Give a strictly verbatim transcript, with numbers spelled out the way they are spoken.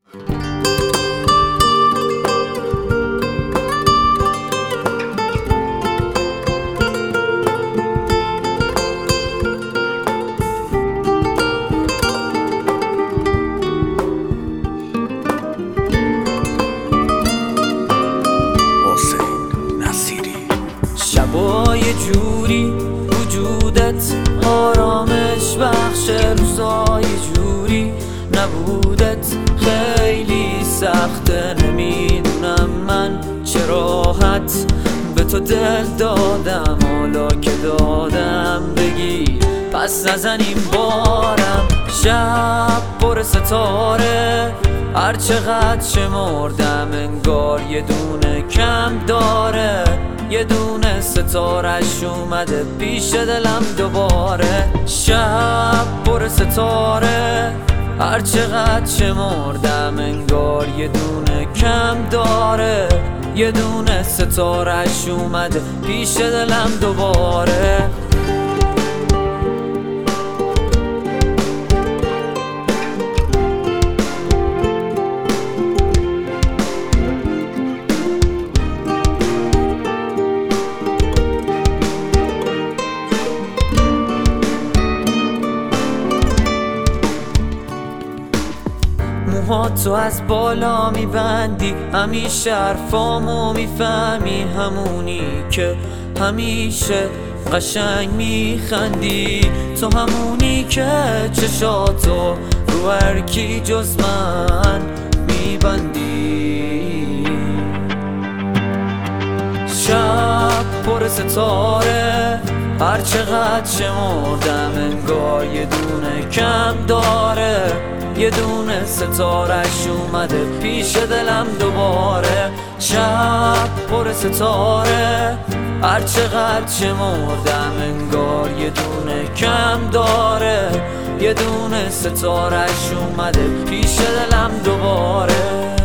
شبای جوری وجودت آرامش بخش، روزای جوری نبودت خیلی سخته. نمیدونم من چه راحت به تو دل دادم، حالا که دادم بگی پس نزنیم بارم. شب پر ستاره هر چقدر شمردم انگار یه دونه کم داره، یه دونه ستارش اومده پیش دلم دوباره. شب پر ستاره هر چقدر شمردم انگار یه دونه کم داره، یه دونه ستارش اومده پیش دلم دوباره. موهاتو از بالا میبندی، همیشه حرفامو میفهمی، همونی که همیشه قشنگ میخندی، تو همونی که چشاتو رو هر کی جز من میبندی. شب پر ستاره هر چقدر شمردم انگار یه دونه کم داره، یه دونه ستارش اومده پیش دلم دوباره. شب پر ستاره هر چقدر شمردم انگار یه دونه کم داره، یه دونه ستارش اومده پیش دلم دوباره.